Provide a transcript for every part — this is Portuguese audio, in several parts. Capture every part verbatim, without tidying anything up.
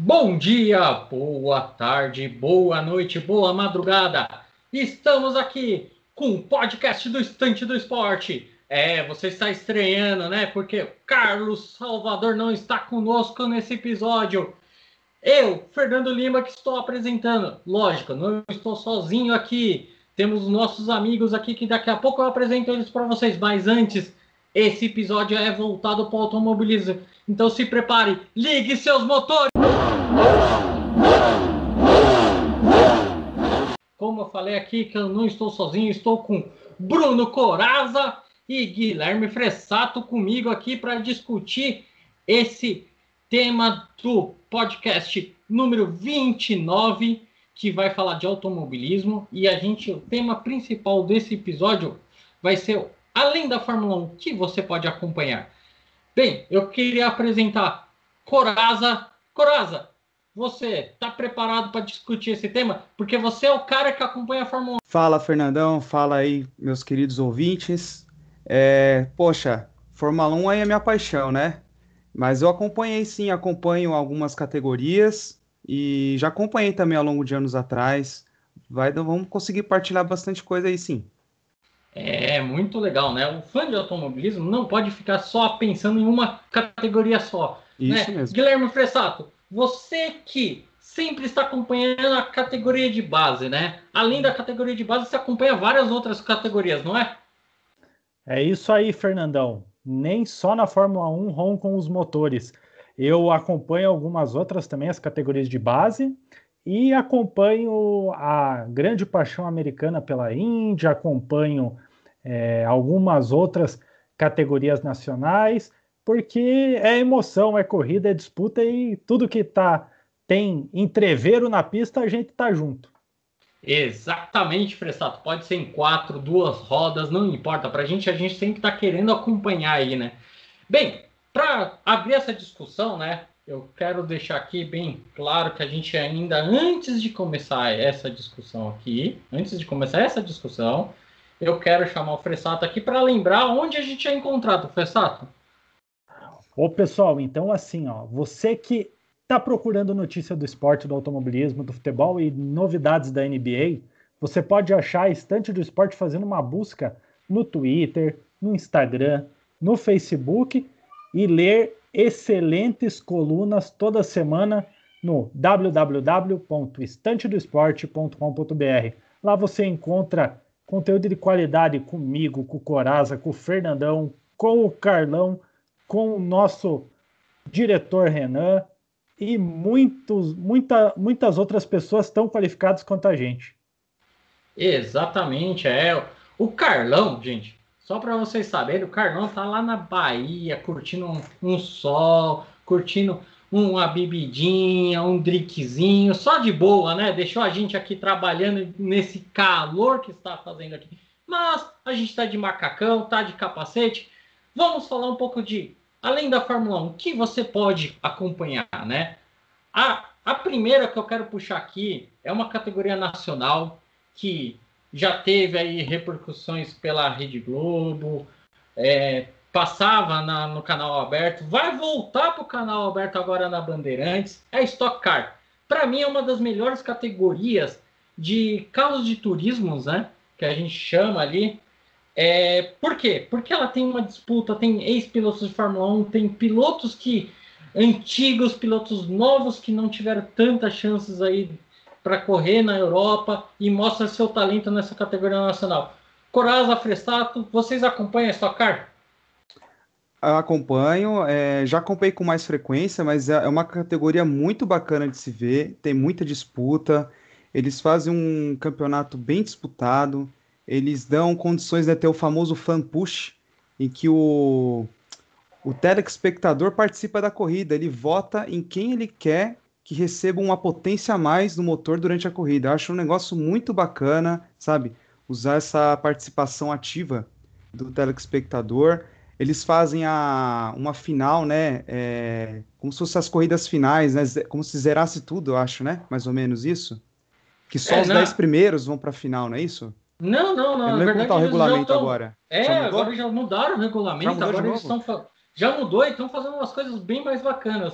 Bom dia, boa tarde, boa noite, boa madrugada. Estamos aqui com o podcast do Estante do Esporte. É, você está estranhando, né? Porque o Carlos Salvador não está conosco nesse episódio. Eu, Fernando Lima, que estou apresentando. Lógico, não estou sozinho aqui. Temos nossos amigos aqui que daqui a pouco eu apresento eles para vocês. Mas antes, esse episódio é voltado para o automobilismo. Então se prepare, ligue seus motores. Como eu falei aqui, que eu não estou sozinho, estou com Bruno Corazza e Guilherme Fressato comigo aqui para discutir esse tema do podcast número vinte e nove, que vai falar de automobilismo. E a gente, o tema principal desse episódio vai ser, além da Fórmula um, que você pode acompanhar. Bem, eu queria apresentar Corazza. Corazza, você está preparado para discutir esse tema? Porque você é o cara que acompanha a Fórmula um. Fala, Fernandão. Fala aí, meus queridos ouvintes. É, poxa, Fórmula um aí é minha paixão, né? Mas eu acompanhei sim, acompanho algumas categorias e já acompanhei também ao longo de anos atrás. Vai, vamos conseguir partilhar bastante coisa aí sim. É muito legal, né? O fã de automobilismo não pode ficar só pensando em uma categoria só. Isso Né? mesmo. Guilherme Fressato, você que sempre está acompanhando a categoria de base, né? Além da categoria de base, você acompanha várias outras categorias, não é? É isso aí, Fernandão. Nem só na Fórmula um roncam os motores. Eu acompanho algumas outras também, as categorias de base, e acompanho a grande paixão americana pela Indy, acompanho é, algumas outras categorias nacionais, porque é emoção, é corrida, é disputa e tudo que tá, tem entreveiro na pista, a gente tá junto. Exatamente, Fressato. Pode ser em quatro, duas rodas, não importa. Pra gente, a gente sempre tá querendo acompanhar aí, né? Bem, para abrir essa discussão, né? Eu quero deixar aqui bem claro que a gente ainda, antes de começar essa discussão aqui, antes de começar essa discussão, eu quero chamar o Fressato aqui para lembrar onde a gente é encontrado, Fressato. Ô pessoal, então assim, ó, você que está procurando notícia do esporte, do automobilismo, do futebol e novidades da N B A, você pode achar a Estante do Esporte fazendo uma busca no Twitter, no Instagram, no Facebook e ler excelentes colunas toda semana no w w w ponto estante do esporte ponto com ponto b r. Lá você encontra conteúdo de qualidade comigo, com o Corazza, com o Fernandão, com o Carlão, com o nosso diretor Renan e muitos, muita, muitas outras pessoas tão qualificadas quanto a gente. Exatamente, é. O Carlão, gente, só para vocês saberem, o Carlão tá lá na Bahia, curtindo um, um sol, curtindo uma bebidinha, um drinkzinho, só de boa, né? Deixou a gente aqui trabalhando nesse calor que está fazendo aqui. Mas a gente tá de macacão, tá de capacete. Vamos falar um pouco de, além da Fórmula um, que você pode acompanhar, né? A, a primeira que eu quero puxar aqui é uma categoria nacional que já teve aí repercussões pela Rede Globo, é, passava na, no canal aberto, vai voltar para o canal aberto agora na Bandeirantes, é a Stock Car. Para mim é uma das melhores categorias de carros de turismos, né? Que a gente chama ali. É, por quê? Porque ela tem uma disputa, tem ex-pilotos de Fórmula um, tem pilotos que antigos, pilotos novos que não tiveram tantas chances aí para correr na Europa e mostra seu talento nessa categoria nacional. Corazza, Fressato, vocês acompanham a Stock Car? Eu acompanho, é, já acompanhei com mais frequência, mas é é uma categoria muito bacana de se ver, tem muita disputa, eles fazem um campeonato bem disputado, eles dão condições de ter o famoso fan push, em que o, o telespectador participa da corrida, ele vota em quem ele quer que receba uma potência a mais no motor durante a corrida. Eu acho um negócio muito bacana, sabe? Usar essa participação ativa do telespectador. Eles fazem a, uma final, né? É, como se fossem as corridas finais, né? ze- Como se zerasse tudo, eu acho, né? Mais ou menos isso. Que só É, os não, dez primeiros vão para a final, não é isso? não, não, Eu não, não na lembro como tá verdade o eles já regulamento estão. agora. Já É, agora mudou? já mudaram o Já regulamento, mudou de agora eles novo? estão. Fa... Já mudou e estão fazendo umas coisas bem mais bacanas.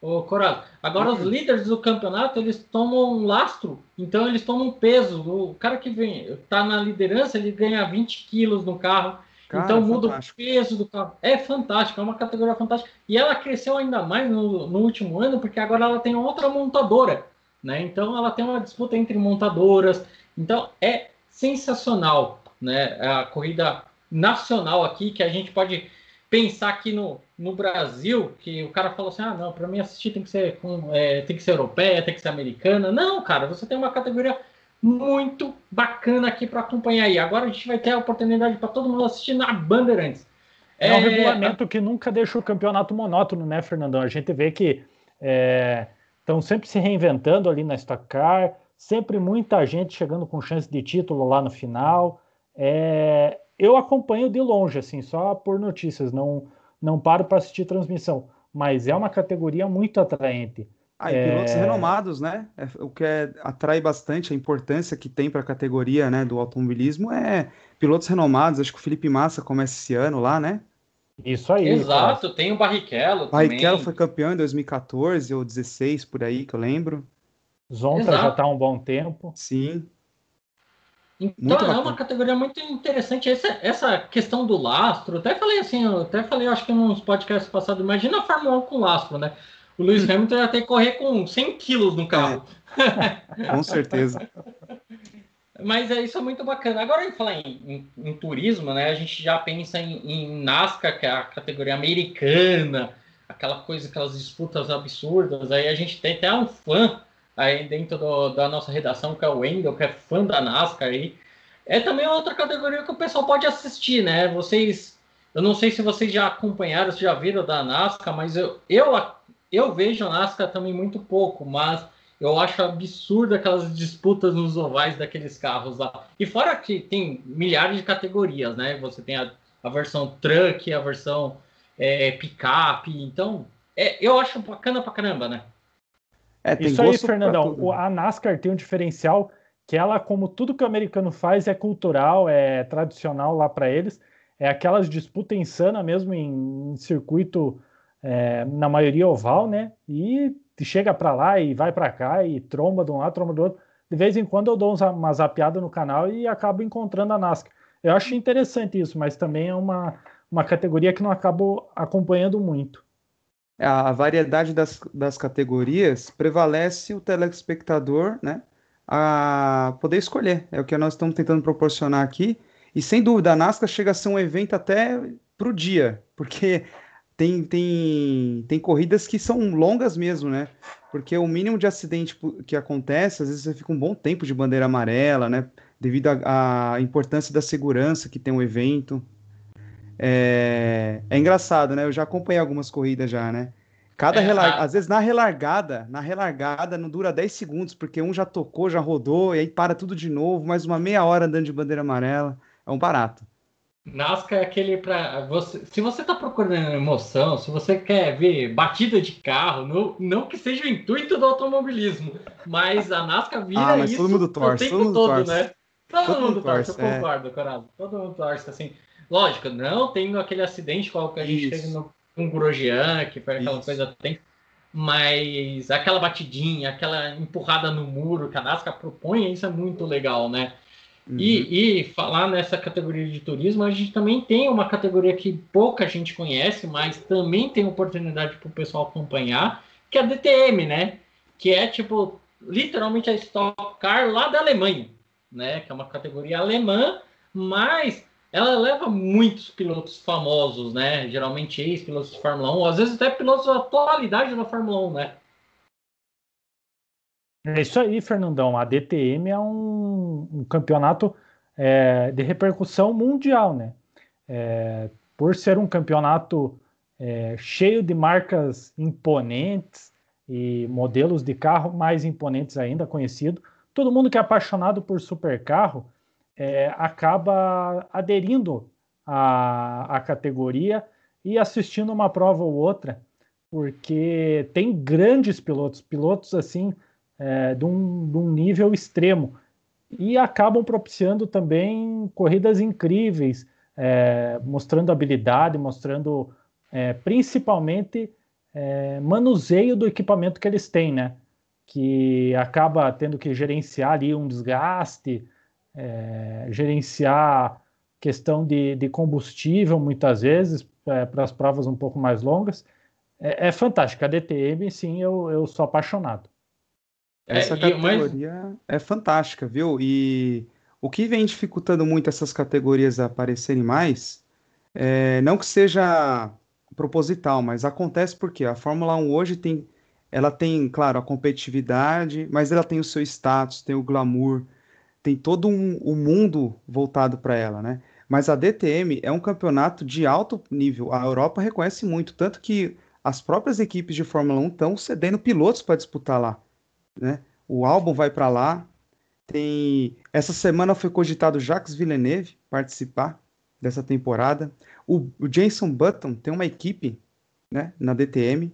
Ô, Corado, agora os líderes do campeonato, eles tomam um lastro, então eles tomam peso. O cara que vem, tá na liderança, ele ganha vinte quilos no carro, Cara, então muda fantástico. o peso do carro. É fantástico, é uma categoria fantástica. E ela cresceu ainda mais no, no último ano, porque agora ela tem outra montadora, né? Então ela tem uma disputa entre montadoras. Então é sensacional, né? A corrida nacional aqui, que a gente pode pensar aqui no, no Brasil, que o cara falou assim, ah, não, para mim assistir tem que ser com, é, tem que ser europeia, tem que ser americana. Não, cara, você tem uma categoria muito bacana aqui para acompanhar aí. Agora a gente vai ter a oportunidade para todo mundo assistir na Bandeirantes. É, é um regulamento a... que nunca deixa o campeonato monótono, né, Fernandão? A gente vê que estão é, sempre se reinventando ali na Stock Car, sempre muita gente chegando com chance de título lá no final. É, eu acompanho de longe, assim, só por notícias, não, não paro para assistir transmissão, mas é uma categoria muito atraente. Ah, e pilotos é... renomados, né? É, o que é, atrai bastante a importância que tem para a categoria, né, do automobilismo é pilotos renomados. Acho que o Felipe Massa começa esse ano lá, né? Isso aí. Exato, cara. Tem o Barrichello, Barrichello também. foi campeão em dois mil e quatorze ou dezesseis, por aí, que eu lembro. Zonta Exato. Já está há um bom tempo. Sim. Então muito é bacana. Uma categoria muito interessante. Essa, essa questão do lastro, até falei assim, eu até falei, acho que nos podcasts passados, imagina a Fórmula um com lastro, né? O Lewis Hamilton ia ter que correr com cem quilos no carro. É, com certeza. Mas é, isso é muito bacana. Agora, em falar em, em, em turismo, né? A gente já pensa em, em NASCAR, que é a categoria americana, aquela coisa, aquelas disputas absurdas. Aí a gente tem até um fã aí dentro do, da nossa redação, que é o Wendel, que é fã da NASCAR. Aí. É também outra categoria que o pessoal pode assistir, né? Vocês, eu não sei se vocês já acompanharam, se já viram da NASCAR, mas eu, eu, eu vejo a NASCAR também muito pouco, mas eu acho absurdo aquelas disputas nos ovais daqueles carros lá. E fora que tem milhares de categorias, né? Você tem a, a versão truck, a versão é, picape. Então, é, eu acho bacana pra caramba, né? É, tem Isso aí, Fernandão. A NASCAR tem um diferencial que ela, como tudo que o americano faz, é cultural, é tradicional lá para eles. É aquelas disputas insanas mesmo em, em circuito, é, na maioria oval, né? E chega para lá e vai para cá e tromba de um lado, tromba do outro. De vez em quando eu dou uma zapeada no canal e acabo encontrando a NASCAR. Eu acho interessante isso, mas também é uma, uma categoria que não acabo acompanhando muito. A variedade das, das categorias prevalece o telespectador, né, a poder escolher. É o que nós estamos tentando proporcionar aqui. E sem dúvida, a NASCAR chega a ser um evento até para o dia, porque tem, tem, tem corridas que são longas mesmo, né? Porque o mínimo de acidente que acontece, às vezes você fica um bom tempo de bandeira amarela, né? Devido à importância da segurança que tem o evento. É, é engraçado, né? Eu já acompanhei algumas corridas já, né? Cada é, relar... a... Às vezes na relargada, na relargada não dura dez segundos, porque um já tocou, já rodou, e aí para tudo de novo, mais uma meia hora andando de bandeira amarela. É um barato. NASCAR é aquele para você. Se você está procurando emoção, se você quer ver batida de carro, não, não que seja o intuito do automobilismo, mas a NASCAR vira ah, mas isso todo mundo torce, o tempo todo mundo todo, torce. né? Todo, todo mundo, mundo torce, torce, eu é. concordo, Corado. Todo mundo torce, assim. Lógico, não tendo aquele acidente qual que a gente isso. teve no, com o Grosjean, que foi aquela isso. coisa tem, mas aquela batidinha, aquela empurrada no muro que a NASCAR propõe, isso é muito legal, né? Uhum. E, e falar nessa categoria de turismo, a gente também tem uma categoria que pouca gente conhece, mas também tem oportunidade para o pessoal acompanhar, que é a D T M, né? Que é tipo literalmente a Stock Car lá da Alemanha, né? Que é uma categoria alemã, mas ela leva muitos pilotos famosos, né? Geralmente ex-pilotos de Fórmula um, às vezes até pilotos da atualidade da Fórmula um, né? É isso aí, Fernandão. A D T M é um, um campeonato é, de repercussão mundial, né? É, por ser um campeonato é, cheio de marcas imponentes e modelos de carro mais imponentes ainda, conhecido, todo mundo que é apaixonado por supercarro é, acaba aderindo à, à categoria e assistindo uma prova ou outra, porque tem grandes pilotos, pilotos assim, É, de, um, de um nível extremo, e acabam propiciando também corridas incríveis, é, mostrando habilidade, mostrando é, principalmente é, manuseio do equipamento que eles têm, né? Que acaba tendo que gerenciar ali um desgaste, é, gerenciar questão de, de combustível, muitas vezes, é, para as provas um pouco mais longas. É, é fantástico. A D T M, sim, eu, eu sou apaixonado. Essa É, e, mas categoria é fantástica, viu? E o que vem dificultando muito essas categorias a aparecerem mais, é, não que seja proposital, mas acontece porque a Fórmula um hoje tem, ela tem, claro, a competitividade, mas ela tem o seu status, tem o glamour, tem todo um, um mundo voltado para ela, né? Mas a D T M é um campeonato de alto nível. A Europa reconhece muito, tanto que as próprias equipes de Fórmula um estão cedendo pilotos para disputar lá, né? O álbum vai para lá. Tem essa semana foi cogitado Jacques Villeneuve participar dessa temporada. O, o Jenson Button tem uma equipe, né, na D T M.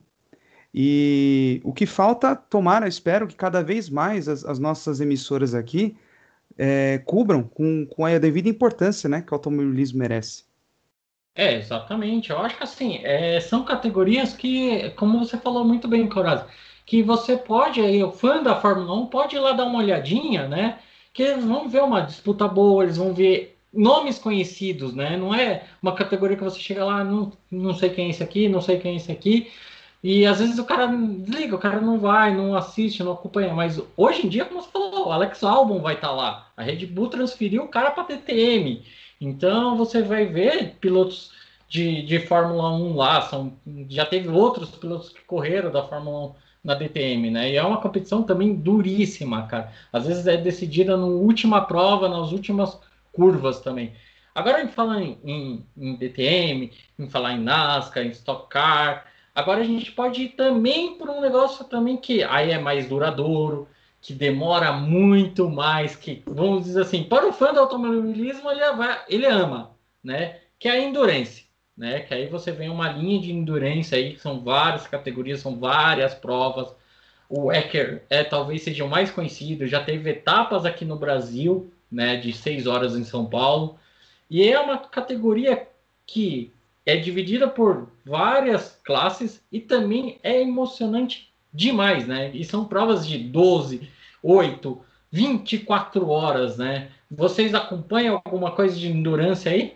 E o que falta, tomara, espero que cada vez mais as, as nossas emissoras aqui é, cubram com, com a devida importância, né, que o automobilismo merece. é, exatamente. Eu acho que assim, é, são categorias que, como você falou muito bem, Coraz, que você pode, aí, o fã da Fórmula um pode ir lá dar uma olhadinha, né? Que eles vão ver uma disputa boa, eles vão ver nomes conhecidos, né? Não é uma categoria que você chega lá, não, não sei quem é esse aqui, não sei quem é esse aqui, e às vezes o cara desliga, o cara não vai, não assiste, não acompanha. Mas hoje em dia, como você falou, o Alex Albon vai estar lá. A Red Bull transferiu o cara para D T M. Então você vai ver pilotos de, de Fórmula um lá. São, já teve outros pilotos que correram da Fórmula um na D T M, né? E é uma competição também duríssima, cara. Às vezes é decidida na última prova, nas últimas curvas também. Agora a gente fala em, em, em D T M, em falar em NASCAR, em Stock Car. Agora a gente pode ir também por um negócio também que aí é mais duradouro, que demora muito mais, que vamos dizer assim, para o fã do automobilismo ele, vai, ele ama, né? Que é a endurance, né? Que aí você vem uma linha de endurance aí, que são várias categorias, são várias provas. O Ecker é talvez seja o mais conhecido, já teve etapas aqui no Brasil, né? De seis horas em São Paulo. E é uma categoria que é dividida por várias classes e também é emocionante demais, né? E são provas de doze, oito, vinte e quatro horas, né? Vocês acompanham alguma coisa de endurance aí?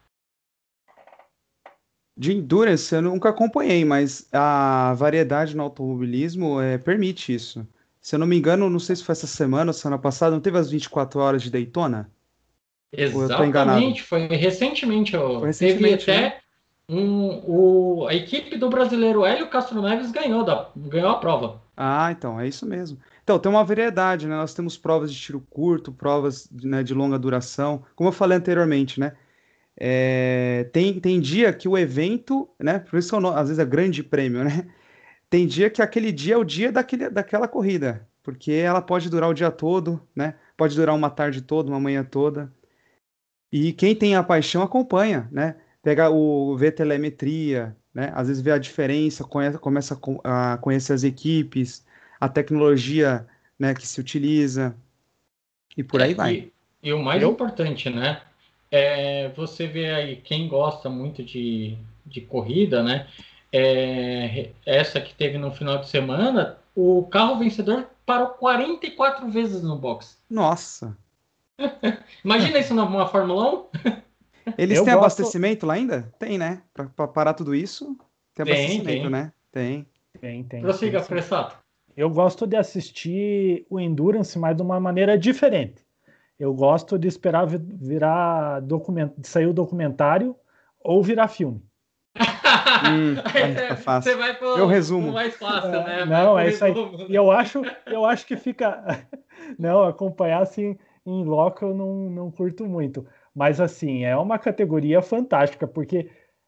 De endurance eu nunca acompanhei, mas a variedade no automobilismo é, permite isso. Se eu não me engano, não sei se foi essa semana ou semana passada, não teve as vinte e quatro horas de Daytona? Ou eu tô enganado? Exatamente, foi recentemente. Foi Ó, teve recentemente, né? até um, o, a equipe do brasileiro Hélio Castro Neves ganhou, da, ganhou a prova. Ah, então, é isso mesmo. Então, tem uma variedade, né? Nós temos provas de tiro curto, provas, né, de longa duração. Como eu falei anteriormente, né? É, tem, tem dia que o evento, né? Por isso que eu não- às vezes é grande prêmio, né? Tem dia que aquele dia é o dia daquele, daquela corrida, porque ela pode durar o dia todo, né? Pode durar uma tarde toda, uma manhã toda. E quem tem a paixão acompanha, né? Pega o vê telemetria, né? Às vezes vê a diferença, conhece- começa a co- a conhecer as equipes, a tecnologia, né, que se utiliza e por aí É, vai. e, e o mais Eu, importante, né? É, você vê aí quem gosta muito de, de corrida, né? É, essa que teve no final de semana, o carro vencedor parou quarenta e quatro vezes no box. Nossa, Imagina isso numa Fórmula um? eles eu têm gosto. abastecimento lá ainda? Tem, né? Para parar tudo isso, tem Tem, abastecimento, tem. né? Tem. Tem, tem, tem Prossiga, sim. Fressato. Eu gosto de assistir o Endurance, mas de uma maneira diferente. Eu gosto de esperar vi- virar documento, de sair o documentário ou virar filme. Hum, Aí aí fica você você fácil. vai Meu pro, pro resumo. mais fácil, É, né? Vai não, pro é isso aí. resumo, E né? eu acho, eu acho que fica. Não, acompanhar assim em loco eu não, não curto muito. Mas assim, é uma categoria fantástica, porque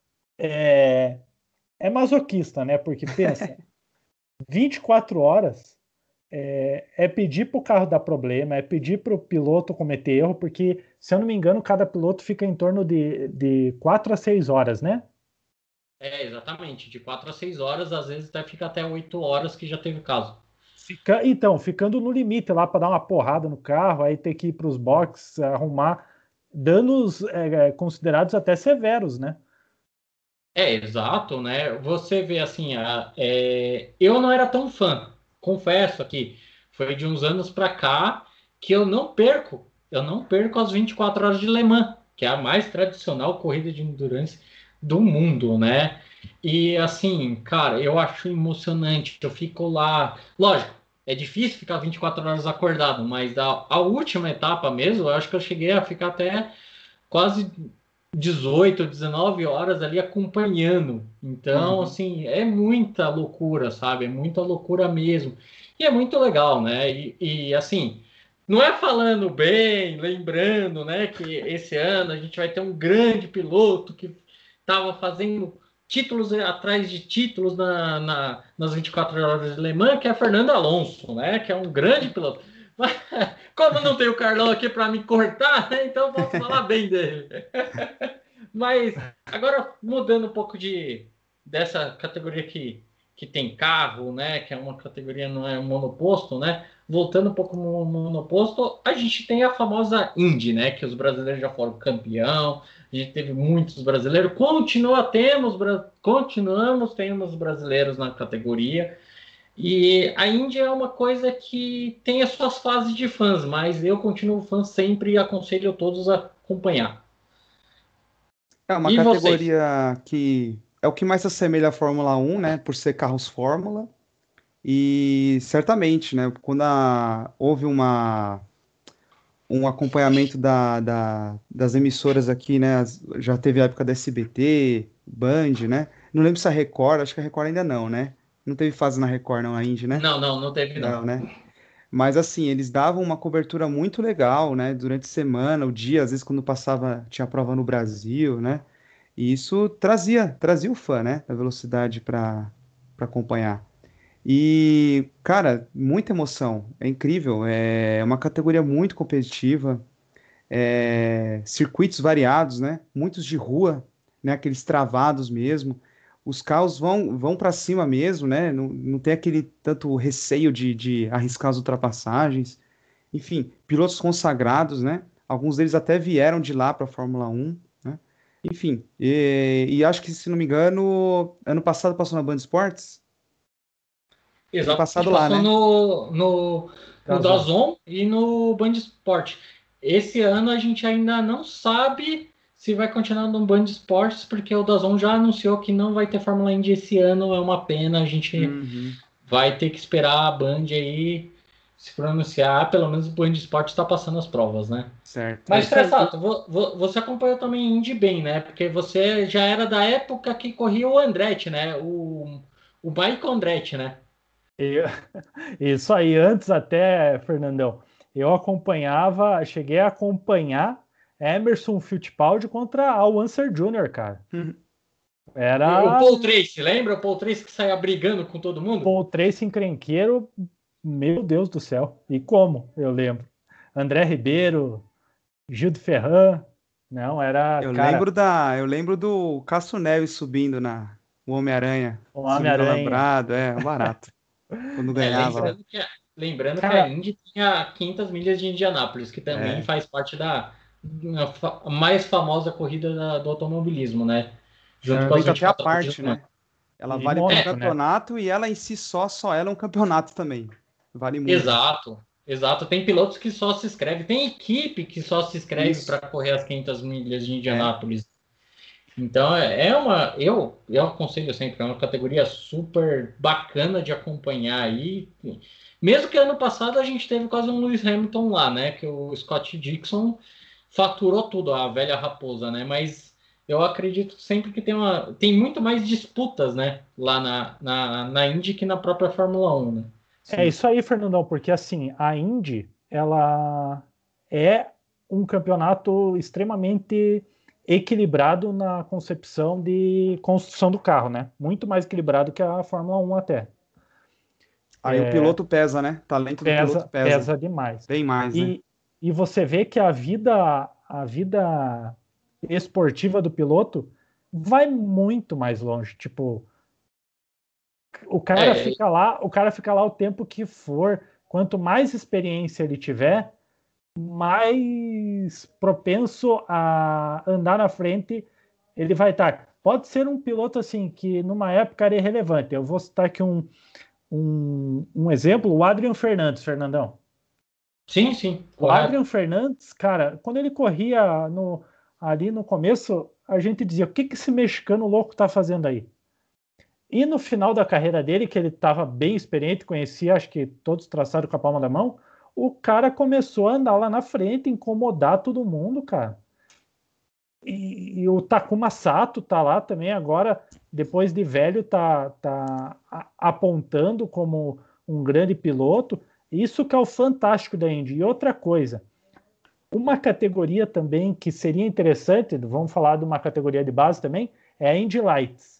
é, é masoquista, né? Porque pensa, vinte e quatro horas é, é pedir para o carro dar problema, é pedir para o piloto cometer erro, porque, se eu não me engano, cada piloto fica em torno de, de quatro a seis horas, né? É, exatamente. De quatro a seis horas, às vezes até fica até oito horas que já teve caso. Fica, então, ficando no limite lá para dar uma porrada no carro, aí ter que ir para os boxes, arrumar danos é, considerados até severos, né? É, exato, né? Você vê assim, a, é, eu não era tão fã, confesso aqui, foi de uns anos para cá que eu não perco, eu não perco as vinte e quatro horas de Le Mans, que é a mais tradicional corrida de endurance do mundo, né? E assim, cara, eu acho emocionante, eu fico lá, lógico, é difícil ficar vinte e quatro horas acordado, mas a, a última etapa mesmo, eu acho que eu cheguei a ficar até quase dezoito, dezenove horas ali acompanhando. Então, Uhum. assim, é muita loucura, sabe? É muita loucura mesmo. E é muito legal, né? E, e, assim, não é falando bem, lembrando, né, que esse ano a gente vai ter um grande piloto que estava fazendo títulos atrás de títulos na, na, nas vinte e quatro horas de Le Mans, que é Fernando Alonso, né? Que é um grande piloto. Mas, como não tem o Carlão aqui para me cortar, né, então eu posso falar bem dele. Mas agora mudando um pouco de dessa categoria que, que tem carro, né? Que é uma categoria, não é um monoposto, né? Voltando um pouco no monoposto, a gente tem a famosa Indy, né? Que os brasileiros já foram campeão, a gente teve muitos brasileiros, continua temos, continuamos tendo os brasileiros na categoria. E a Indy é uma coisa que tem as suas fases de fãs, mas eu continuo fã sempre e aconselho todos a acompanhar. É uma E vocês? categoria que é o que mais se assemelha à Fórmula Um, né? Por ser carros Fórmula. E certamente, né? Quando a- houve uma, um acompanhamento da, da- das emissoras aqui, né? as- Já teve a época da S B T, Band, né? Não lembro se a Record, acho que a Record ainda não, né? Não teve fase na Record, não, a Indy, né? Não, não, não teve não. Não, né? Mas assim, eles davam uma cobertura muito legal, né? Durante a semana, o dia, às vezes quando passava, tinha prova no Brasil, né? E isso trazia, trazia o fã, né? Da velocidade para para acompanhar. E, cara, muita emoção. É incrível. É uma categoria muito competitiva. É, circuitos variados, né? Muitos de rua, né? Aqueles travados mesmo. Os carros vão, vão para cima mesmo, né? Não, não tem aquele tanto receio de, de arriscar as ultrapassagens. Enfim, pilotos consagrados, né? Alguns deles até vieram de lá para a Fórmula Um, né? Enfim, e, e acho que, se não me engano, ano passado passou na Band Esportes? Ano passado Exatamente, lá, passou né? no, no, no Dazon. DAZN e no Band Esporte. Esse ano a gente ainda não sabe se vai continuar no Band Esportes, porque o DAZN já anunciou que não vai ter Fórmula Indy esse ano, é uma pena, a gente Uhum, vai ter que esperar a Band aí se pronunciar, pelo menos o Band Esportes está passando as provas, né? certo. É Mas, isso aí. Tressato, vo- vo- você acompanhou também Indy bem, né? Porque você já era da época que corria o Andretti, né? O, o Michael Andretti, né? E- Isso aí, antes até, Fernandão, eu acompanhava, cheguei a acompanhar Emerson Fittipaldi contra Al Unser Júnior, cara. Uhum. O Era Paul Tracy, lembra o Paul Tracy que saía brigando com todo mundo? Paul Tracy encrenqueiro, meu Deus do céu. E como, eu lembro. André Ribeiro, Gil de Ferran, não, era, Eu cara, lembro da, eu lembro do Cássio Neves subindo na o Homem-Aranha, o subindo Homem-Aranha. alambrado, é, um barato, quando É, ganhava lá. lembrando que, a- lembrando que a Cara, Indy tem a quinhentas milhas de Indianápolis, que também É, faz parte da da fa- mais famosa corrida da- do automobilismo, né? é um Junto com as evento vinte e até à quatro horas de Le parte, Mans. né? Ela e vale para um Mônaco, né? campeonato e ela em si só, só ela é um campeonato também. Vale muito. Exato, exato. Tem pilotos que só se inscrevem, tem equipe que só se inscreve para Isso. correr as quinhentas milhas de É. Indianápolis. Então é é uma, eu, eu aconselho sempre, é uma categoria super bacana de acompanhar aí. Mesmo que ano passado a gente teve quase um Lewis Hamilton lá, né? Que o Scott Dixon faturou tudo, a velha raposa, né? Mas eu acredito sempre que tem uma, tem muito mais disputas, né? Lá na, na, na Indy que na própria Fórmula Um, né? É Sim. isso aí, Fernandão, porque assim, a Indy, ela é um campeonato extremamente equilibrado na concepção de construção do carro, né? Muito mais equilibrado que a Fórmula Um até. Aí o piloto pesa, né? O talento do piloto Pesa, pesa. pesa demais. Bem mais, né? E, e você vê que a vida, a vida esportiva do piloto vai muito mais longe. Tipo, o cara É, fica lá, o cara fica lá o tempo que for. Quanto mais experiência ele tiver, mais propenso a andar na frente ele vai estar. pode ser um piloto assim que numa época era irrelevante. Eu vou citar aqui um, um, um exemplo, o Adrian Fernandes, Fernandão. Sim, sim, O correto. Adrian Fernandes, cara, quando ele corria no, ali no começo, a gente dizia, o que, que esse mexicano louco tá fazendo aí? E no final da carreira dele, que ele estava bem experiente, conhecia, acho que todos traçados com a palma da mão, o cara começou a andar lá na frente, incomodar todo mundo, cara. E, e o Takuma Sato tá lá também agora, depois de velho, tá, tá a- apontando como um grande piloto. Isso que é o fantástico da Indy. E outra coisa, uma categoria também que seria interessante, vamos falar de uma categoria de base também, é a Indy Lights.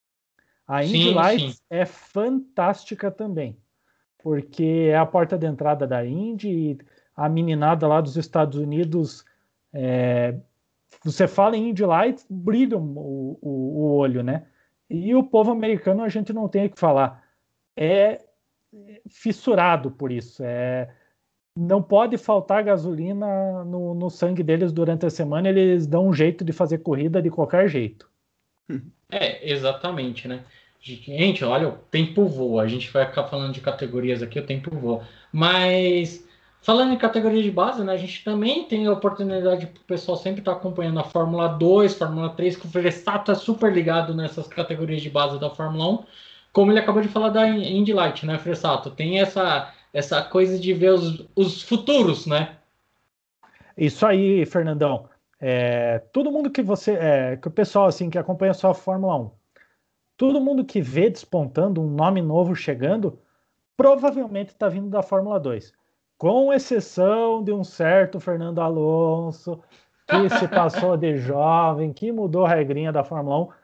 A Indy Sim, sim. Lights é fantástica também, porque é a porta de entrada da Indy, e a meninada lá dos Estados Unidos, é, você fala em Indy Lights, brilha o, o, o olho, né? E o povo americano a gente não tem o que falar. É fissurado por isso. É, não pode faltar gasolina no, no sangue deles durante a semana, eles dão um jeito de fazer corrida de qualquer jeito. É, exatamente, né? Gente, olha, o tempo voa. A gente vai ficar falando de categorias aqui, o tempo voa. Mas, falando em categoria de base, né? A gente também tem a oportunidade para o pessoal sempre estar acompanhando a Fórmula dois, Fórmula três, que o Verstappen é super ligado nessas categorias de base da Fórmula um. Como ele acabou de falar da Indy Light, né, Verstappen? Tem essa, essa coisa de ver os, os futuros, né? Isso aí, Fernandão. É, todo mundo que você, é, que o pessoal assim que acompanha só a Fórmula um, todo mundo que vê despontando um nome novo chegando, provavelmente está vindo da Fórmula dois. Com exceção de um certo Fernando Alonso, que se passou de jovem, que mudou a regrinha da Fórmula um.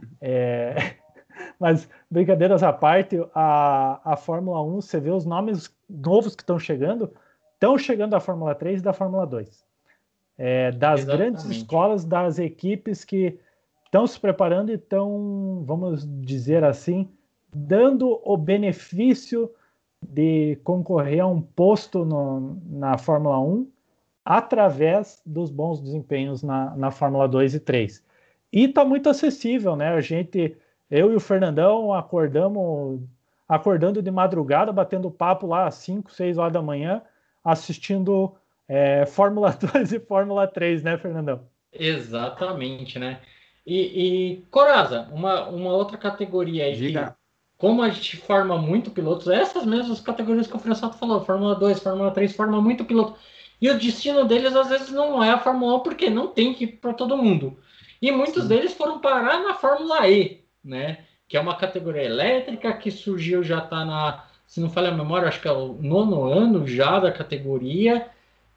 É, mas, brincadeiras à parte, a, a Fórmula um, você vê os nomes novos que estão chegando, estão chegando da Fórmula três e da Fórmula dois. É, das grandes Exatamente. escolas, das equipes que estão se preparando e estão, vamos dizer assim, dando o benefício de concorrer a um posto no, na Fórmula um através dos bons desempenhos na, na Fórmula dois e três. E está muito acessível, né? A gente, eu e o Fernandão acordamos, acordando de madrugada, batendo papo lá às cinco, seis horas da manhã, assistindo é, Fórmula dois e Fórmula três, né, Fernandão? Exatamente, né? E, e Coraza, uma, uma outra categoria aí que, Diga. como a gente forma muito pilotos, essas mesmas categorias que o Fressato falou, Fórmula dois, Fórmula três, forma muito piloto. E o destino deles às vezes não é a Fórmula um, porque não tem que ir para todo mundo. E muitos Sim. deles foram parar na Fórmula E, né? Que é uma categoria elétrica que surgiu, já está na, se não falha a memória, acho que é o nono ano já da categoria.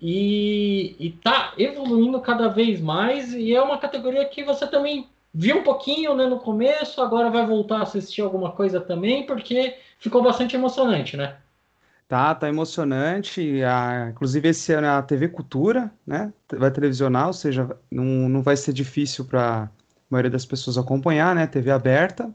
E, e tá evoluindo cada vez mais, e é uma categoria que você também viu um pouquinho, né, no começo, agora vai voltar a assistir alguma coisa também, porque ficou bastante emocionante, né? Tá, tá emocionante. A, inclusive, esse ano é a T V Cultura, né? Vai televisionar, ou seja, não, não vai ser difícil para a maioria das pessoas acompanhar, né? T V aberta.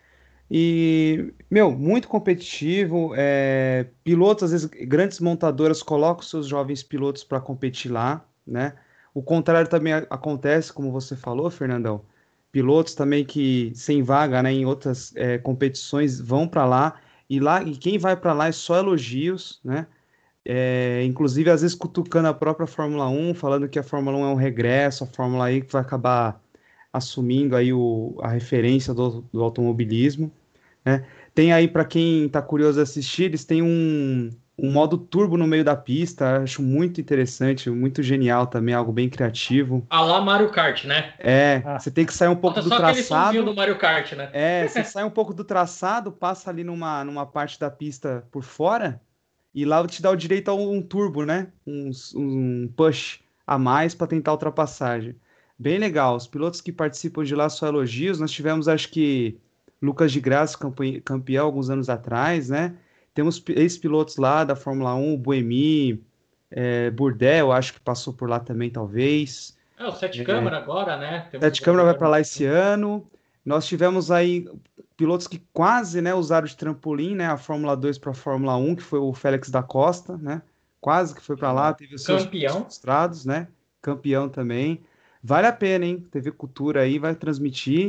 E, meu, muito competitivo. É, pilotos, às vezes, grandes montadoras colocam seus jovens pilotos para competir lá, né? O contrário também a- acontece, como você falou, Fernandão. Pilotos também que sem vaga, né, em outras é, competições vão para lá e lá e quem vai para lá é só elogios, né? É, inclusive às vezes cutucando a própria Fórmula Um, falando que a Fórmula Um é um regresso, a Fórmula E que vai acabar assumindo aí o, a referência do, do automobilismo, né? Tem aí, para quem tá curioso de assistir, eles têm um, um modo turbo no meio da pista, acho muito interessante, muito genial também, algo bem criativo. A lá Mario Kart, né? É, Ah, você tem que sair um pouco Falta do só aquele somzinho do traçado, Mario Kart, né? é, você sai um pouco do traçado, passa ali numa, numa parte da pista por fora, e lá te dá o direito a um turbo, né? Um, um push a mais para tentar ultrapassagem. Bem legal. Os pilotos que participam de lá só elogios. Nós tivemos, acho que, Lucas de Graça campe- campeão alguns anos atrás, né? Temos pi- ex-pilotos lá da Fórmula Um, o Buemi, é, Burdel, acho que passou por lá também, talvez. É, o Sete Câmara agora, né? Temos o Sete Câmara vai brasileiro. para lá esse ano. Nós tivemos aí pilotos que quase, né, usaram de trampolim, né, a Fórmula dois para a Fórmula Um, que foi o Félix da Costa, né? Quase que foi para lá, teve os seus pontos Campeão. frustrados, né? Campeão também. Vale a pena, hein? T V Cultura aí vai transmitir.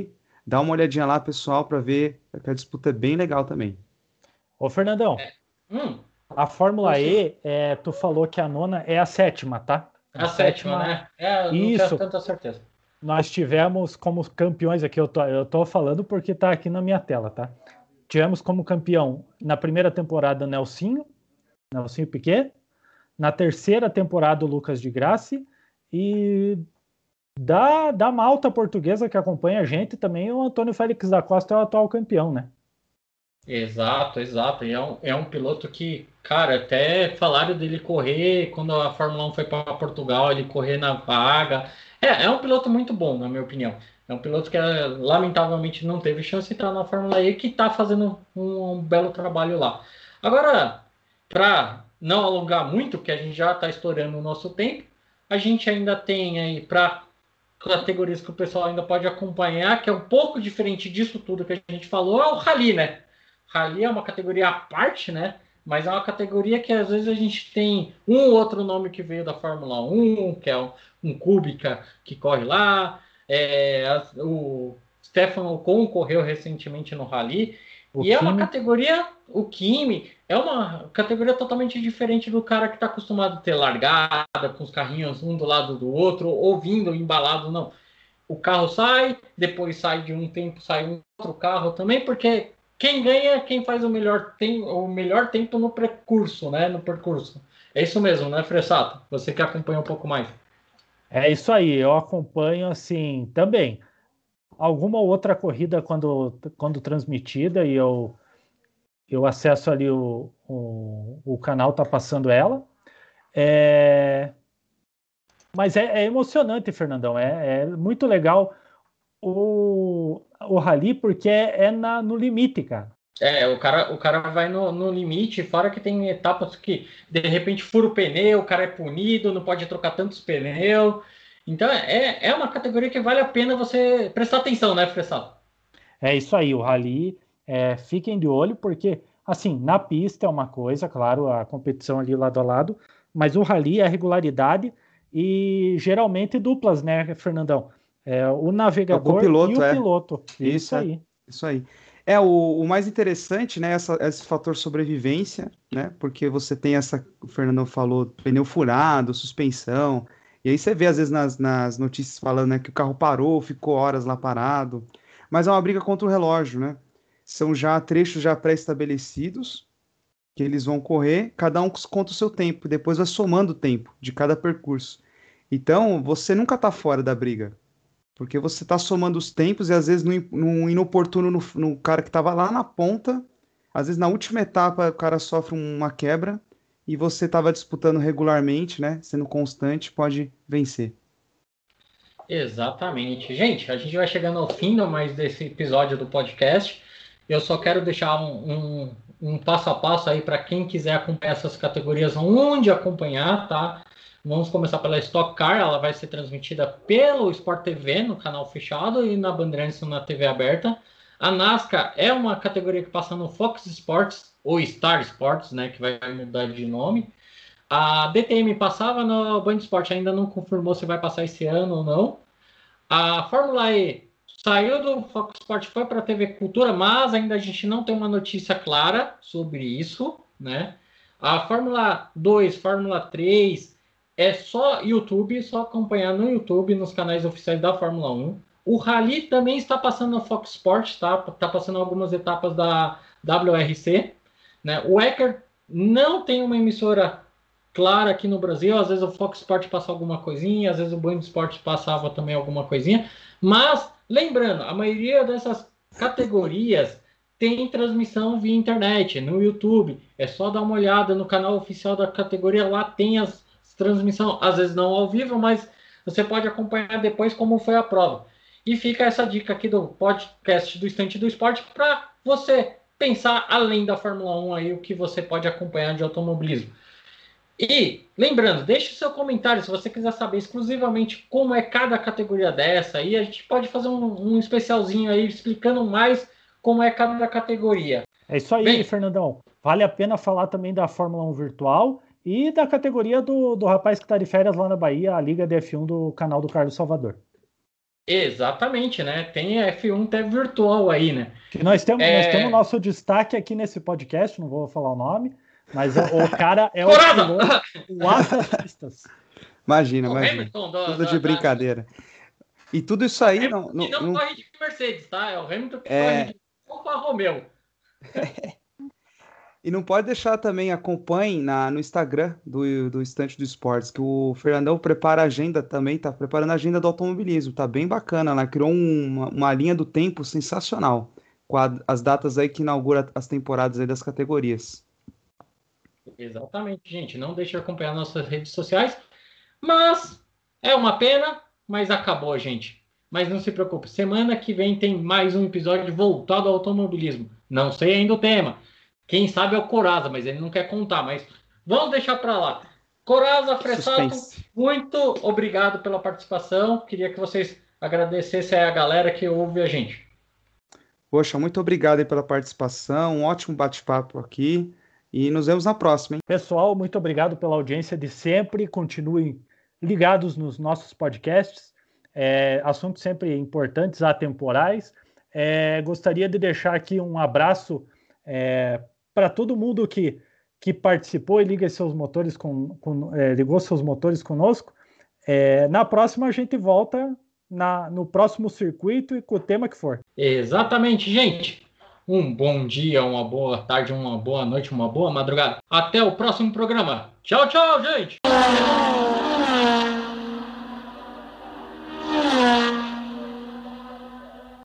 Dá uma olhadinha lá, pessoal, para ver que a disputa é bem legal também. Ô, Fernandão, É. Hum, a Fórmula você- E, é, tu falou que a nona é a sétima, tá? a sétima, né? É, eu não tenho Isso, tanta certeza. nós tivemos como campeões aqui, eu tô, eu tô falando porque tá aqui na minha tela, tá? Tivemos como campeão na primeira temporada Nelsinho, Nelsinho Piquet, na terceira temporada o Lucas de Grassi e da, da malta portuguesa que acompanha a gente também o Antônio Félix da Costa é o atual campeão, né? Exato, exato. E é um, é um piloto que, cara, até falaram dele correr quando a Fórmula um foi para Portugal, ele correr na vaga. É, é um piloto muito bom, na minha opinião. É um piloto que, eh, lamentavelmente, não teve chance de entrar na Fórmula E, que está fazendo um, um belo trabalho lá. Agora, para não alongar muito, porque a gente já está estourando o nosso tempo, a gente ainda tem aí para categorias que o pessoal ainda pode acompanhar, que é um pouco diferente disso tudo que a gente falou, é o Rally, né? Rally é uma categoria à parte, né? Mas é uma categoria que às vezes a gente tem um ou outro nome que veio da Fórmula um, que é um, um Kubica que corre lá, é, as- o Stefan Ocon correu recentemente no Rally, O e é uma Kimi, categoria, o Kimi, é uma categoria totalmente diferente do cara que está acostumado a ter largada, com os carrinhos um do lado do outro, ou vindo embalado, não. O carro sai, depois sai de um tempo, sai um outro carro também, porque quem ganha é quem faz o melhor, tem, o melhor tempo no percurso, né? No percurso. É isso mesmo, né, Fressato? Você que acompanha um pouco mais. é isso aí, eu acompanho assim também. Alguma outra corrida quando, quando transmitida e eu, eu acesso ali o, o, o canal tá passando ela. É, mas é, é emocionante, Fernandão. É, é muito legal o, o rally porque é, é na, no limite, cara. É, o cara, o cara vai no, no limite, fora que tem etapas que de repente fura o pneu, o cara é punido, não pode trocar tantos pneus. Então é, é uma categoria que vale a pena você prestar atenção, né, Fressato? É isso aí, o rally. É, fiquem de olho porque, assim, na pista é uma coisa, claro, a competição ali lado a lado, mas o rally é a regularidade e geralmente duplas, né, Fernandão? É, o É o navegador e copiloto, o é. piloto. Isso Isso, é. aí. Isso aí. É, o, o mais interessante, né, essa, esse fator sobrevivência, né, porque você tem essa, o Fernando falou, pneu furado, suspensão, e aí você vê às vezes nas, nas notícias falando, né, que o carro parou, ficou horas lá parado, mas é uma briga contra o relógio, né, são já trechos já pré-estabelecidos, que eles vão correr, cada um conta o seu tempo, depois vai somando o tempo de cada percurso. Então, você nunca tá fora da briga, porque você está somando os tempos e às vezes no, in- no inoportuno no, no cara que estava lá na ponta, às vezes na última etapa o cara sofre uma quebra e você estava disputando regularmente, né? Sendo constante, pode vencer. Exatamente. Gente, a gente vai chegando ao fim do mais desse episódio do podcast. Eu só quero deixar um, um, um passo a passo aí para quem quiser acompanhar essas categorias, onde acompanhar, tá? Vamos começar pela Stock Car, ela vai ser transmitida pelo Sport T V no canal fechado e na Bandeirantes na T V aberta. A NASCAR é uma categoria que passa no Fox Sports ou Star Sports, né, que vai mudar de nome. A D T M passava no Band Sport, ainda não confirmou se vai passar esse ano ou não. A Fórmula E saiu do Fox Sport, foi para a T V Cultura, mas ainda a gente não tem uma notícia clara sobre isso, né? A Fórmula dois, Fórmula três é só YouTube, só acompanhar no YouTube, nos canais oficiais da Fórmula um. O Rally também está passando no Fox Sport, tá? Tá passando algumas etapas da W R C, né? O Ecker não tem uma emissora clara aqui no Brasil. Às vezes o Fox Sport passa alguma coisinha, às vezes o Band Esportes passava também alguma coisinha. Mas, lembrando, a maioria dessas categorias tem transmissão via internet, no YouTube. É só dar uma olhada no canal oficial da categoria, lá tem as transmissões, às vezes não ao vivo, mas você pode acompanhar depois como foi a prova. E fica essa dica aqui do podcast do Estante do Esporte para você pensar além da Fórmula um aí, o que você pode acompanhar de automobilismo. E, lembrando, deixe seu comentário se você quiser saber exclusivamente como é cada categoria dessa. E a gente pode fazer um, um especialzinho aí explicando mais como é cada categoria. É isso aí, Bem, Fernandão. Vale a pena falar também da Fórmula um virtual e da categoria do, do rapaz que está de férias lá na Bahia, a Liga D F um do canal do Carlos Salvador. Exatamente, né? Tem F um até virtual aí, né? Que nós temos, É... nós temos nosso destaque aqui nesse podcast, não vou falar o nome, mas o cara é o Coraza! piloto, o as das pistas. Imagina, O imagina. Hamilton do- Tudo da- de da- brincadeira. E tudo isso aí não, Hamilton que não, não não- corre de Mercedes, tá? É o Hamilton que É. corre de Alfa Romeo. E não pode deixar também, acompanhe na, no Instagram do, do Estante do Esportes, que o Fernandão prepara a agenda também, tá preparando a agenda do automobilismo, tá bem bacana, ela criou um- uma, uma linha do tempo sensacional, com a- as datas aí que inaugura as temporadas aí das categorias. Exatamente, gente. Não deixe de acompanhar nossas redes sociais. Mas é uma pena, mas acabou, gente. Mas não se preocupe, semana que vem tem mais um episódio voltado ao automobilismo. Não sei ainda o tema. Quem sabe é o Coraza, mas ele não quer contar. Mas vamos deixar para lá. Coraza, Fressato, Suspense. muito obrigado pela participação. Queria que vocês agradecessem a galera que ouve a gente. Poxa, muito obrigado aí pela participação, um ótimo bate-papo aqui, e nos vemos na próxima, hein? Pessoal, muito obrigado pela audiência de sempre. Continuem ligados nos nossos podcasts. É, assuntos sempre importantes, atemporais. É, gostaria de deixar aqui um abraço é, para todo mundo que, que participou e liga seus motores com, com, é, ligou seus motores conosco. É, na próxima a gente volta na, no próximo circuito e com o tema que for. Exatamente, gente. Um bom dia, uma boa tarde, uma boa noite, uma boa madrugada. Até o próximo programa. Tchau, tchau, gente!